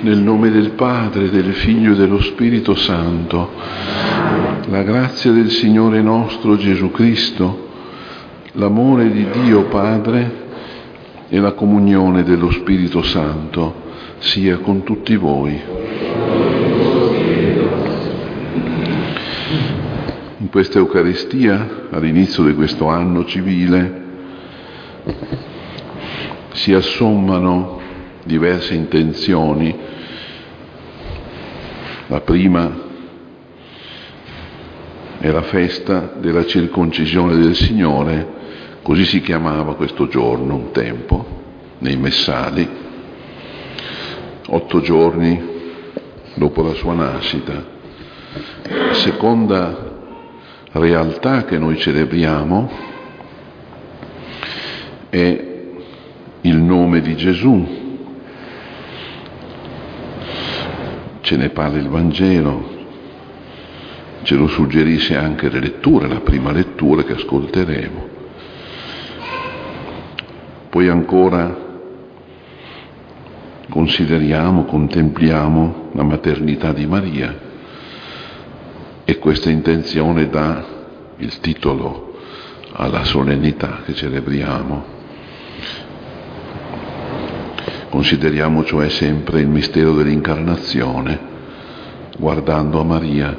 Nel nome del Padre, del Figlio e dello Spirito Santo, la grazia del Signore nostro Gesù Cristo, l'amore di Dio Padre e la comunione dello Spirito Santo sia con tutti voi. In questa Eucaristia, all'inizio di questo anno civile, si assommano diverse intenzioni. La prima è la festa della circoncisione del Signore, così si chiamava questo giorno un tempo, nei messali, 8 giorni dopo la sua nascita. La seconda realtà che noi celebriamo è il nome di Gesù. Ce ne parla il Vangelo, ce lo suggerisce anche le letture, la prima lettura che ascolteremo. Poi ancora consideriamo, contempliamo la maternità di Maria e questa intenzione dà il titolo alla solennità che celebriamo. Consideriamo cioè sempre il mistero dell'incarnazione, guardando a Maria.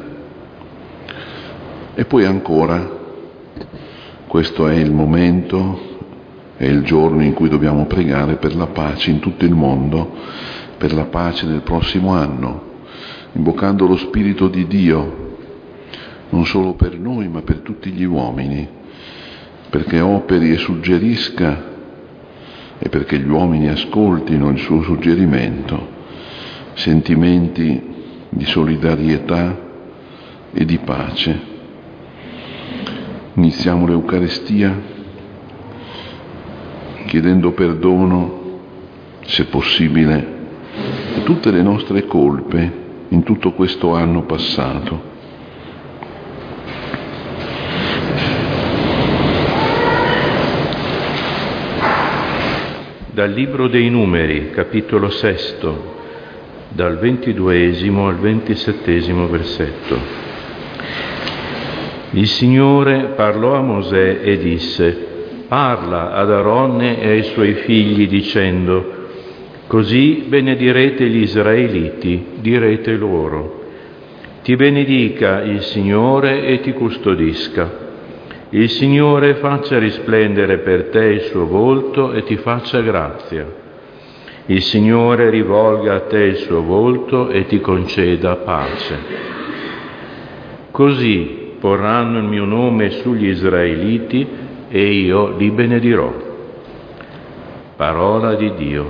E poi ancora, questo è il momento, è il giorno in cui dobbiamo pregare per la pace in tutto il mondo, per la pace nel prossimo anno, invocando lo Spirito di Dio, non solo per noi ma per tutti gli uomini, perché operi e suggerisca e perché gli uomini ascoltino il suo suggerimento, sentimenti di solidarietà e di pace. Iniziamo l'Eucaristia chiedendo perdono, se possibile, di tutte le nostre colpe in tutto questo anno passato. Dal Libro dei Numeri, capitolo 6, dal 22esimo al 27esimo versetto. Il Signore parlò a Mosè e disse: «Parla ad Aronne e ai suoi figli dicendo: così benedirete gli israeliti, direte loro: ti benedica il Signore e ti custodisca. Il Signore faccia risplendere per te il suo volto e ti faccia grazia. Il Signore rivolga a te il suo volto e ti conceda pace. Così porranno il mio nome sugli israeliti e io li benedirò». Parola di Dio.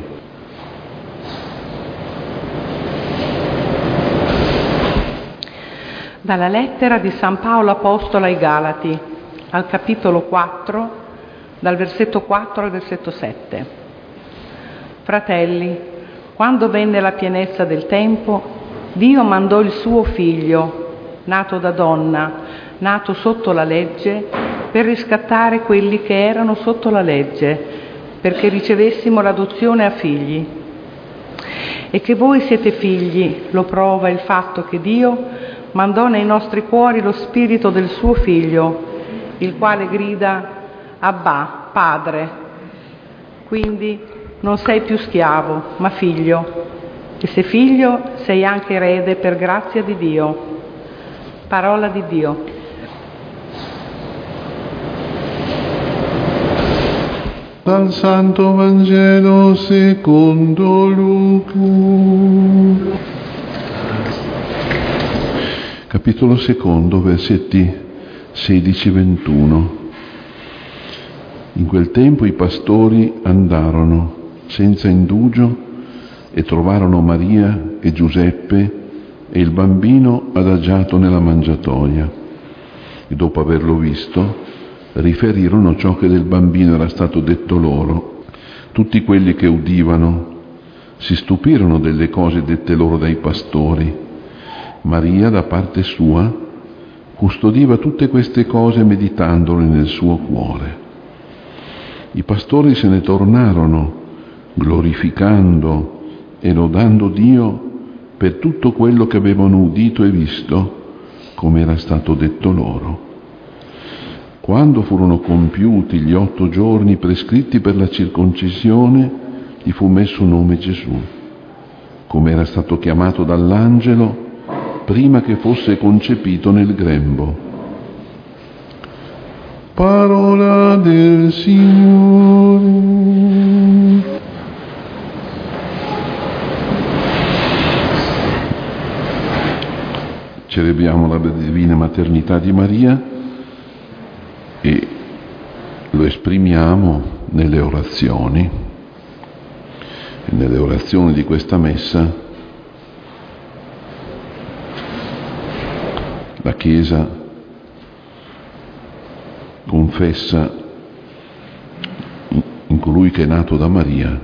Dalla lettera di San Paolo Apostolo ai Galati, al capitolo 4, dal versetto 4 al versetto 7. Fratelli, quando venne la pienezza del tempo, Dio mandò il suo Figlio, nato da donna, nato sotto la legge, per riscattare quelli che erano sotto la legge, perché ricevessimo l'adozione a figli. E che voi siete figli lo prova il fatto che Dio mandò nei nostri cuori lo spirito del suo Figlio, il quale grida: Abbà, Padre. Quindi non sei più schiavo, ma figlio. E se figlio, sei anche erede per grazia di Dio. Parola di Dio. Dal Santo Vangelo secondo Luca. Capitolo 2, versetti 16-21. In quel tempo i pastori andarono senza indugio e trovarono Maria e Giuseppe e il bambino adagiato nella mangiatoia. E dopo averlo visto, riferirono ciò che del bambino era stato detto loro. Tutti quelli che udivano si stupirono delle cose dette loro dai pastori. Maria, da parte sua, custodiva tutte queste cose meditandole nel suo cuore. I pastori se ne tornarono, glorificando e lodando Dio per tutto quello che avevano udito e visto, come era stato detto loro. Quando furono compiuti gli 8 giorni prescritti per la circoncisione, gli fu messo nome Gesù, come era stato chiamato dall'angelo prima che fosse concepito nel grembo. Parola del Signore. Celebriamo la divina maternità di Maria e lo esprimiamo nelle orazioni. E nelle orazioni di questa messa la Chiesa confessa in colui che è nato da Maria,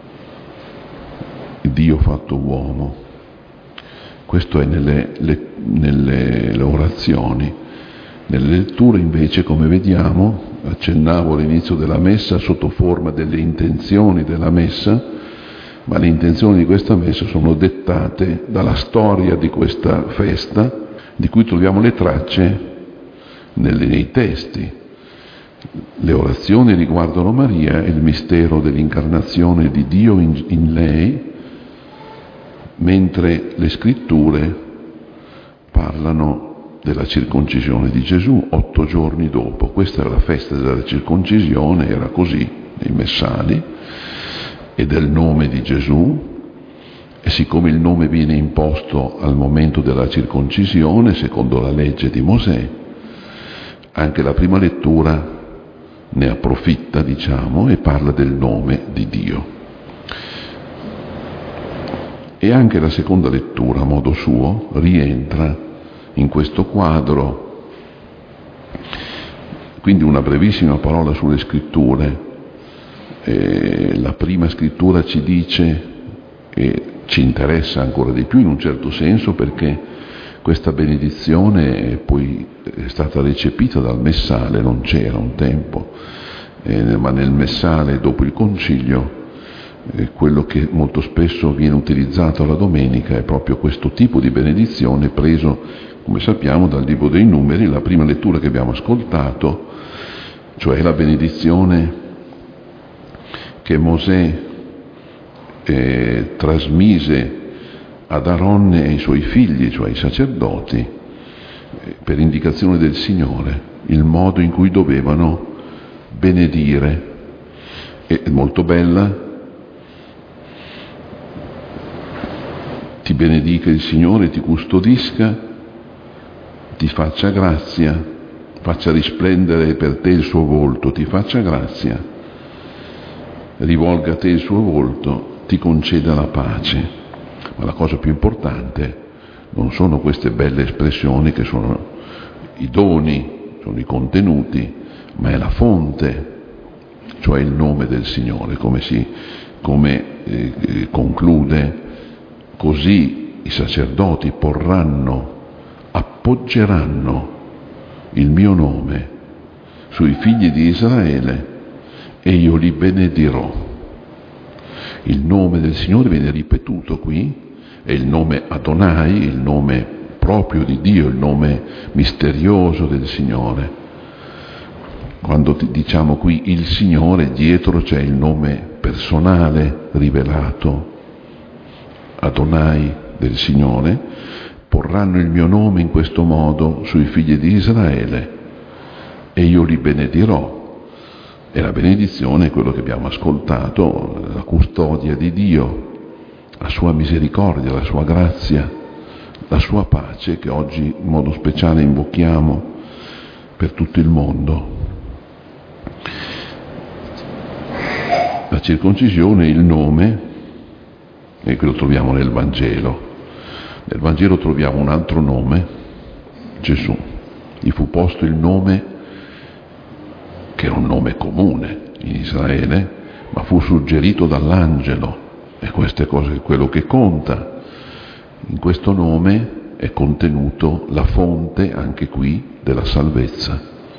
Dio fatto uomo. Questo è nelle orazioni. Nelle letture invece, come vediamo, accennavo all'inizio della messa sotto forma delle intenzioni della messa, ma le intenzioni di questa messa sono dettate dalla storia di questa festa, di cui troviamo le tracce nei testi. Le orazioni riguardano Maria e il mistero dell'incarnazione di Dio in lei, mentre le scritture parlano della circoncisione di Gesù 8 giorni dopo. Questa era la festa della circoncisione, era così nei messali, e del nome di Gesù, e siccome il nome viene imposto al momento della circoncisione, secondo la legge di Mosè, anche la prima lettura ne approfitta, e parla del nome di Dio. E anche la seconda lettura, a modo suo, rientra in questo quadro. Quindi una brevissima parola sulle scritture. La prima scrittura ci dice, e ci interessa ancora di più in un certo senso, perché questa benedizione poi è stata recepita dal messale, non c'era un tempo, ma nel messale dopo il concilio quello che molto spesso viene utilizzato alla domenica è proprio questo tipo di benedizione, preso, come sappiamo, dal libro dei Numeri, la prima lettura che abbiamo ascoltato, cioè la benedizione che Mosè trasmise ad Aronne e ai suoi figli, cioè ai sacerdoti, per indicazione del Signore, il modo in cui dovevano benedire. È molto bella. Ti benedica il Signore, ti custodisca, ti faccia grazia, faccia risplendere per te il suo volto, ti faccia grazia, rivolga a te il suo volto, ti conceda la pace. Ma la cosa più importante non sono queste belle espressioni che sono i doni, sono i contenuti, ma è la fonte, cioè il nome del Signore, come conclude. Così i sacerdoti appoggeranno il mio nome sui figli di Israele e io li benedirò. Il nome del Signore viene ripetuto qui, è il nome Adonai, il nome proprio di Dio, il nome misterioso del Signore. Quando diciamo qui il Signore, dietro c'è il nome personale rivelato, Adonai del Signore. Porranno il mio nome in questo modo sui figli di Israele e io li benedirò. E la benedizione è quello che abbiamo ascoltato, la custodia di Dio, la sua misericordia, la sua grazia, la sua pace che oggi in modo speciale invochiamo per tutto il mondo. La circoncisione è il nome, e che lo troviamo nel Vangelo. Nel Vangelo troviamo un altro nome, Gesù. Gli fu posto il nome, che era un nome comune in Israele, ma fu suggerito dall'angelo, e questo è quello che conta. In questo nome è contenuto la fonte, anche qui, della salvezza.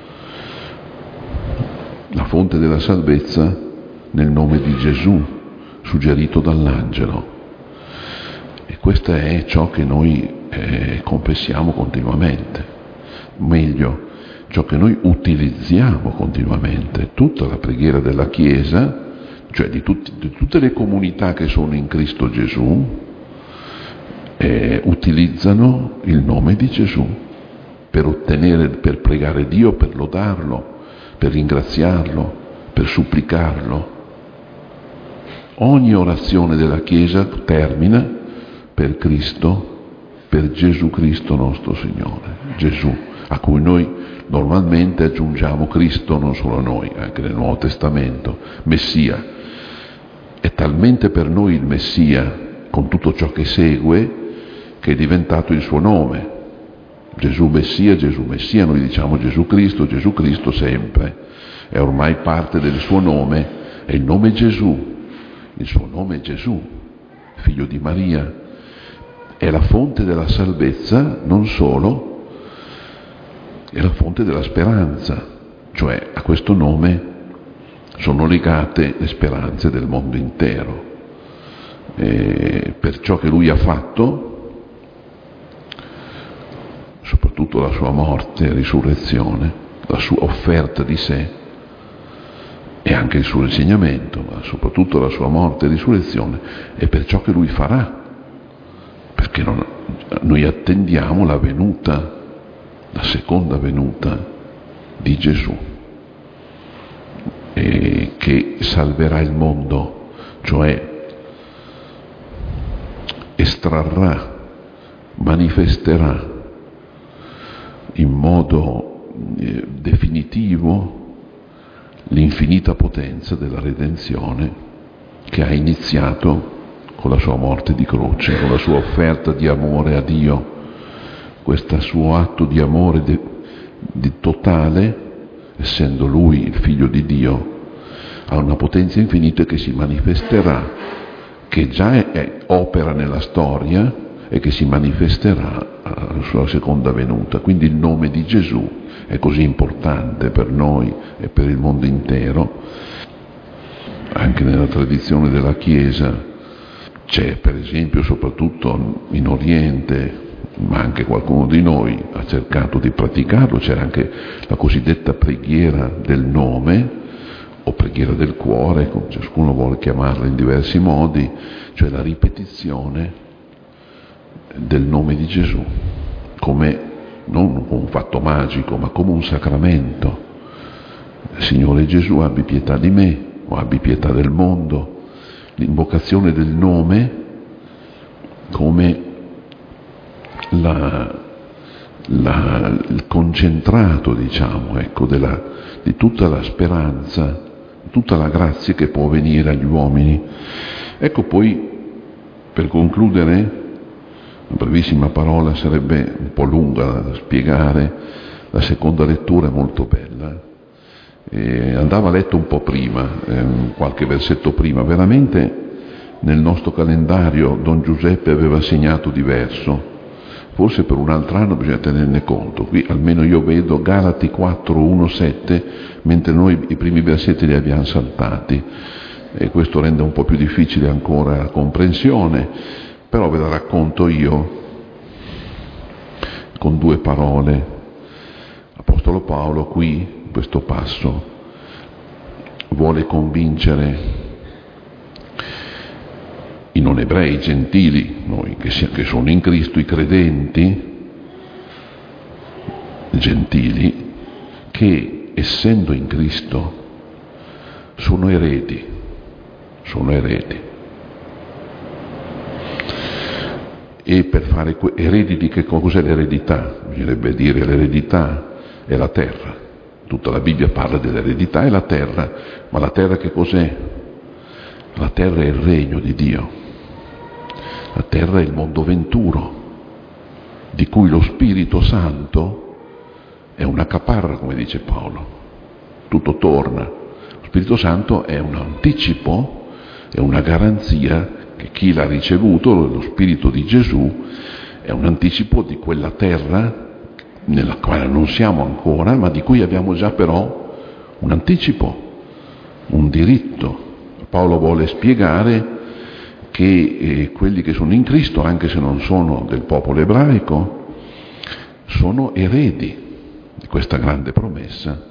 La fonte della salvezza nel nome di Gesù, suggerito dall'angelo. E questo è ciò che noi confessiamo continuamente, meglio, ciò che noi utilizziamo continuamente. Tutta la preghiera della Chiesa, cioè di tutte le comunità che sono in Cristo Gesù, utilizzano il nome di Gesù per pregare Dio, per lodarlo, per ringraziarlo, per supplicarlo. Ogni orazione della Chiesa termina per Cristo, per Gesù Cristo nostro Signore, Gesù, a cui noi normalmente aggiungiamo Cristo, non solo noi, anche nel Nuovo Testamento, Messia. È talmente per noi il Messia, con tutto ciò che segue, che è diventato il suo nome. Gesù Messia, noi diciamo Gesù Cristo sempre, è ormai parte del suo nome, è il nome Gesù, il suo nome è Gesù, figlio di Maria, è la fonte della salvezza, non solo, è la fonte della speranza, cioè a questo nome sono legate le speranze del mondo intero. Per ciò che lui ha fatto, soprattutto la sua morte e risurrezione, la sua offerta di sé e anche il suo insegnamento, ma soprattutto la sua morte e risurrezione, e per ciò che lui farà, perché noi attendiamo la seconda venuta di Gesù, che salverà il mondo, cioè estrarrà, manifesterà in modo definitivo l'infinita potenza della redenzione che ha iniziato con la sua morte di croce, con la sua offerta di amore a Dio, questo suo atto di amore di totale, essendo lui il figlio di Dio, ha una potenza infinita che si manifesterà, che già opera nella storia e che si manifesterà alla sua seconda venuta. Quindi il nome di Gesù è così importante per noi e per il mondo intero. Anche nella tradizione della Chiesa c'è, per esempio, soprattutto in Oriente, ma anche qualcuno di noi ha cercato di praticarlo, c'era anche la cosiddetta preghiera del nome o preghiera del cuore, come ciascuno vuole chiamarla in diversi modi, cioè la ripetizione del nome di Gesù, come non un fatto magico, ma come un sacramento. Signore Gesù, abbi pietà di me, o abbi pietà del mondo. L'invocazione del nome come il concentrato, diciamo, ecco, di tutta la speranza, tutta la grazia che può venire agli uomini. Ecco, poi, per concludere, una brevissima parola, sarebbe un po' lunga da spiegare, la seconda lettura è molto bella. Andava letto un po' prima, qualche versetto prima. Veramente nel nostro calendario Don Giuseppe aveva segnato diverso, forse per un altro anno bisogna tenerne conto. Qui almeno io vedo Galati 4, 1, 7, mentre noi i primi versetti li abbiamo saltati, e questo rende un po' più difficile ancora la comprensione, però ve la racconto io con due parole. L'Apostolo Paolo qui, in questo passo, vuole convincere i non ebrei, i gentili, noi che sono in Cristo, i credenti gentili, che essendo in Cristo sono eredi. E per fare eredi di che cos'è l'eredità? Bisognerebbe dire l'eredità è la terra. Tutta la Bibbia parla dell'eredità e la terra, ma la terra che cos'è? La terra è il regno di Dio. La terra è il mondo venturo, di cui lo Spirito Santo è una caparra, come dice Paolo. Tutto torna. Lo Spirito Santo è un anticipo, è una garanzia che chi l'ha ricevuto, lo Spirito di Gesù, è un anticipo di quella terra nella quale non siamo ancora, ma di cui abbiamo già però un anticipo, un diritto. Paolo vuole spiegare che quelli che sono in Cristo, anche se non sono del popolo ebraico, sono eredi di questa grande promessa.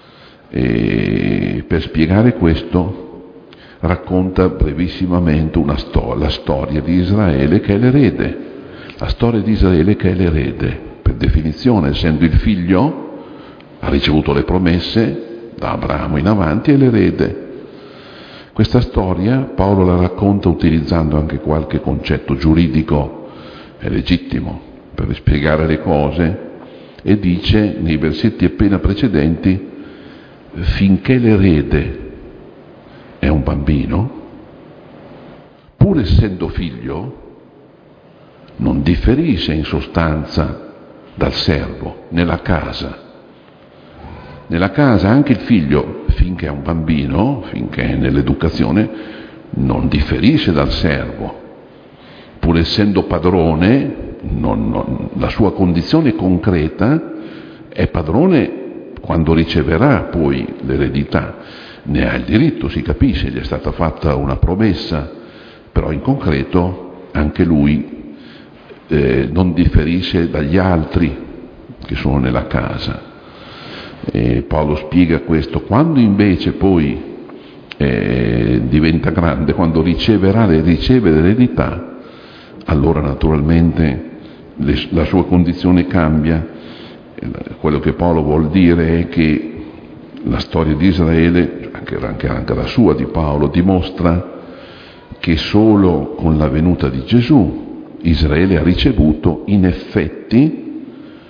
E per spiegare questo racconta brevissimamente la storia di Israele che è l'erede. La storia di Israele che è l'erede, per definizione, essendo il figlio, ha ricevuto le promesse da Abramo in avanti, è l'erede. Questa storia Paolo la racconta utilizzando anche qualche concetto giuridico, è legittimo, per spiegare le cose, e dice nei versetti appena precedenti: finché l'erede è un bambino, pur essendo figlio, non differisce in sostanza dal servo nella casa. Nella casa anche il figlio, finché è un bambino, finché è nell'educazione, non differisce dal servo. Pur essendo padrone, la sua condizione concreta è padrone quando riceverà poi l'eredità. Ne ha il diritto, si capisce, gli è stata fatta una promessa, però in concreto anche lui non differisce dagli altri che sono nella casa. E Paolo spiega questo. Quando invece poi diventa grande, quando riceve l'eredità, allora naturalmente la sua condizione cambia. Quello che Paolo vuol dire è che la storia di Israele, anche la sua di Paolo, dimostra che solo con la venuta di Gesù Israele ha ricevuto in effetti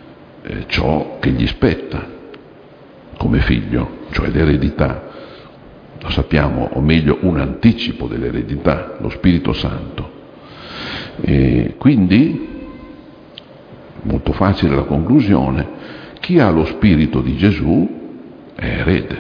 ciò che gli spetta come figlio, cioè l'eredità. Lo sappiamo, o meglio un anticipo dell'eredità, lo Spirito Santo. E quindi, molto facile la conclusione: chi ha lo Spirito di Gesù è erede.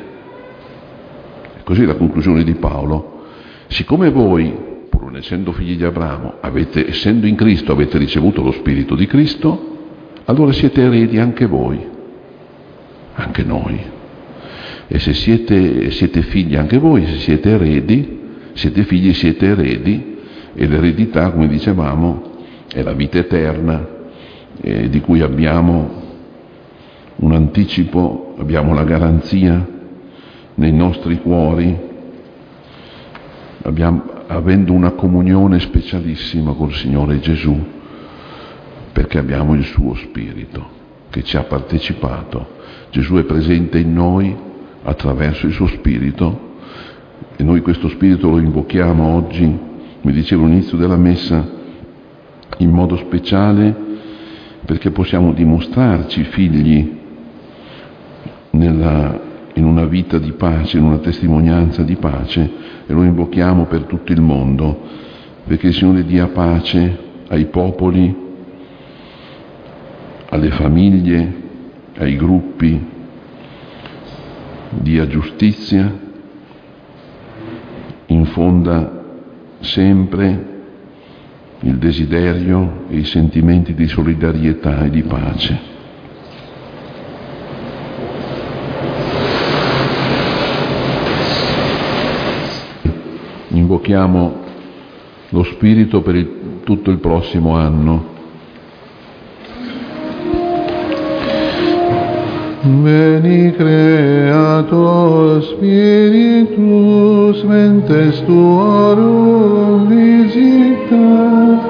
E così la conclusione di Paolo: siccome voi, pur non essendo figli di Abramo, essendo in Cristo, avete ricevuto lo Spirito di Cristo, allora siete eredi anche voi, anche noi. E se siete figli anche voi, se siete eredi, siete figli, siete eredi, e l'eredità, come dicevamo, è la vita eterna, di cui abbiamo un anticipo, abbiamo la garanzia nei nostri cuori, avendo una comunione specialissima col Signore Gesù, perché abbiamo il suo Spirito che ci ha partecipato. Gesù è presente in noi attraverso il suo Spirito, e noi questo Spirito lo invochiamo oggi, come dicevo all'inizio della Messa, in modo speciale perché possiamo dimostrarci figli in una vita di pace, in una testimonianza di pace, e lo invochiamo per tutto il mondo, perché il Signore dia pace ai popoli, alle famiglie, ai gruppi, dia giustizia, infonda sempre il desiderio e i sentimenti di solidarietà e di pace. Invochiamo lo Spirito per tutto il prossimo anno. Veni Creator Spiritus, mentes tuorum visita,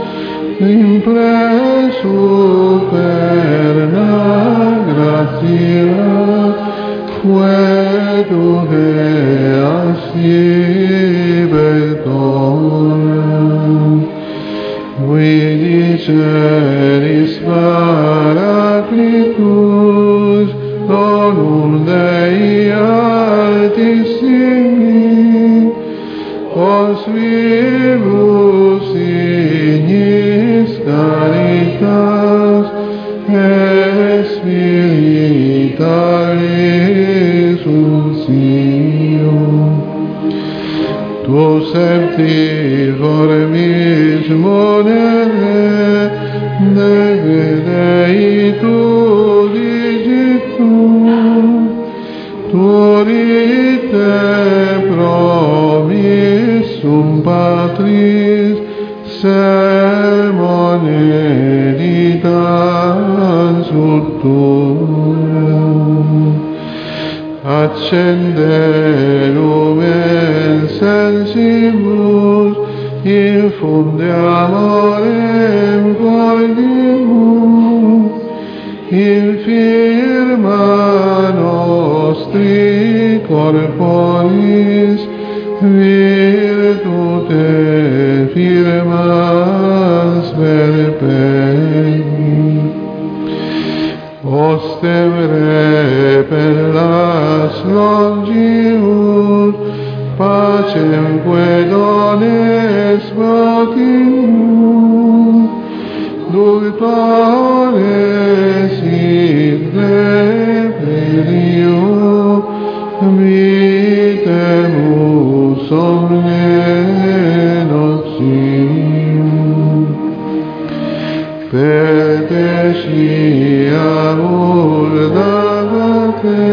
impresso per la grazia, quedo che assibeton, vidi celis paraclitus, donum Dei altissimi, os vivus signis caritas et spiritualis uncium. Tu septiformis monere Dei tu digitum, turite promissum Patris sermone ditas ut tuum. Accende lumen sensibus, infunde amorem cordimus, infirma nostri corporis virtute firmas perpetui. Ostem repellas longius, pacemque dones votimus, dultores in repedio, vitemus omne notium. Pertesciamur dagate,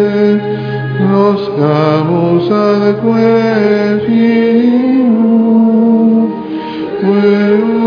noscamus adque filium,